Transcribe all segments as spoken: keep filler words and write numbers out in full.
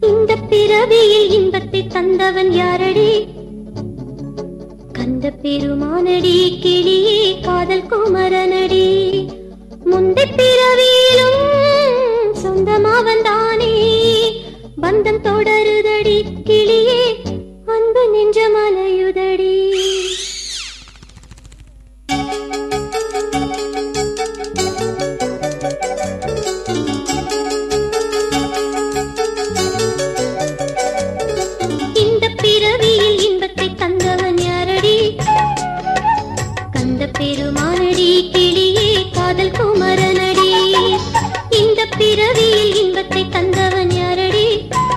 இந்த பிறவியில் இன்பத்தை தந்தவன் யாரடி? கந்த பெருமானடி, கிளியே காதல் குமரனடி. முந்தை பிறவியிலும் சொந்தமாவன் தானே, பந்தம் தொடருதடி கிளியே, அன்பு நெஞ்ச மலையுதடி. இந்த பிறவியில் இன்பத்தை தந்தவன் யாரடி? கந்த பெருமானடி, கிளியே காதல் குமரனடி. இந்த பிறவியில் இன்பத்தை தந்தவன் யாரடி?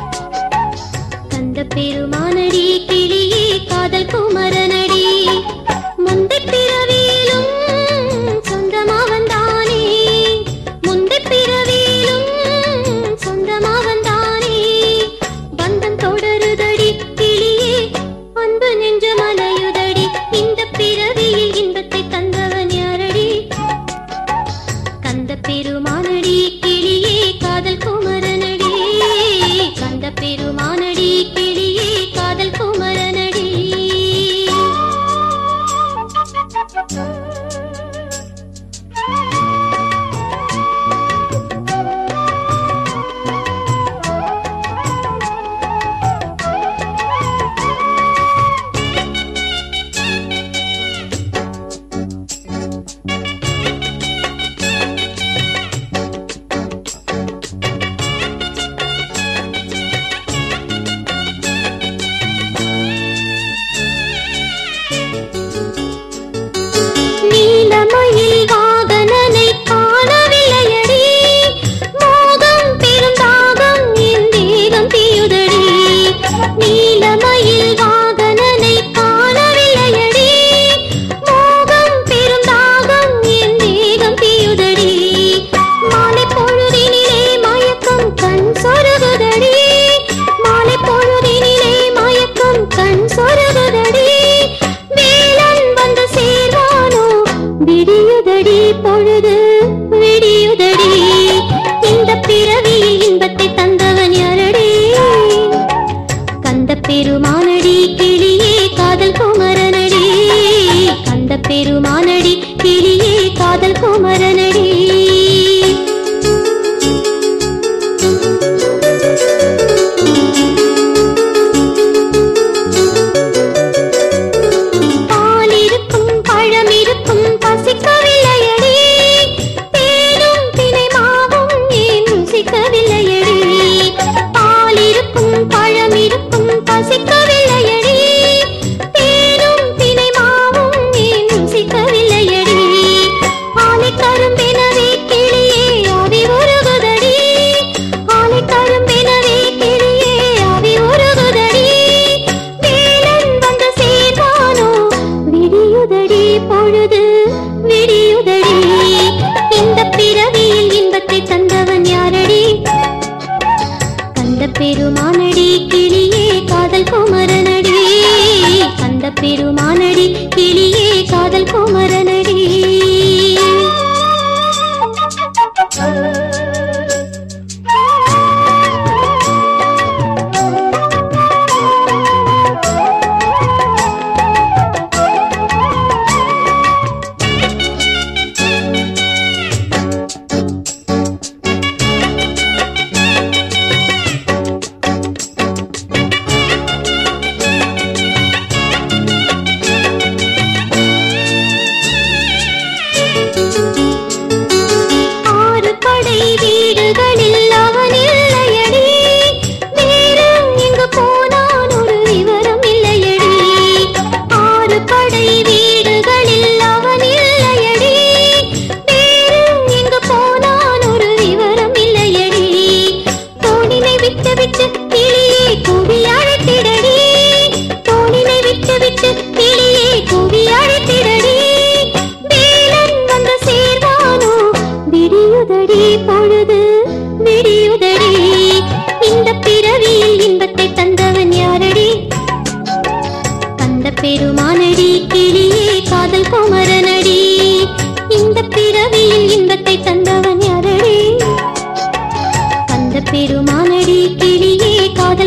கந்த பெருமானடி, கிளியே காதல் குமரனடி. முந்தை பிறவியிலும் சொந்தமாவன் தானே, முந்தை பிறவியிலும் சொந்தமாவன் தானே, பந்தம் தொடருதடி கிளியே, அன்பு நெஞ்ச மலையுதடி. இந்த பிறவியில் இன்பத்தை தந்தவன் யாரடி? கந்த பெருமானடி, கிளியே காதல் குமரனடி. கந்த பெருமானடி, கிளியே காதல் குமரனடி.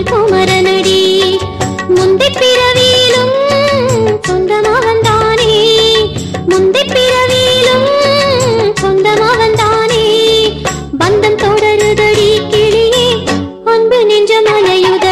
தமிழ் குமரனடி. முந்தை பிறவியிலும் சொந்தமவன் தானே, முந்தை பிறவியிலும் சொந்தமவன் தானே. பந்தம் தொடருதடி கிளியே, அன்பு நெஞ்சம் அலையுதடி.